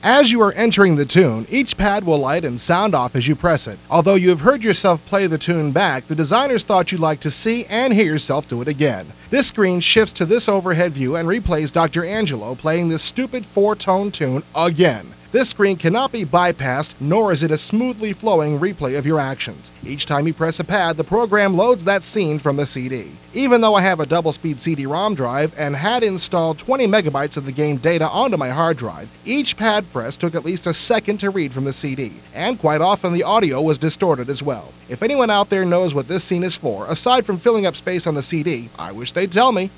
As you are entering the tune, each pad will light and sound off as you press it. Although you have heard yourself play the tune back, the designers thought you'd like to see and hear yourself do it again. This screen shifts to this overhead view and replays Dr. Angelo playing this stupid four-tone tune again. This screen cannot be bypassed, nor is it a smoothly flowing replay of your actions. Each time you press a pad, the program loads that scene from the CD. Even though I have a double-speed CD-ROM drive and had installed 20 megabytes of the game data onto my hard drive, each pad press took at least a second to read from the CD, and quite often the audio was distorted as well. If anyone out there knows what this scene is for, aside from filling up space on the CD, I wish they'd tell me.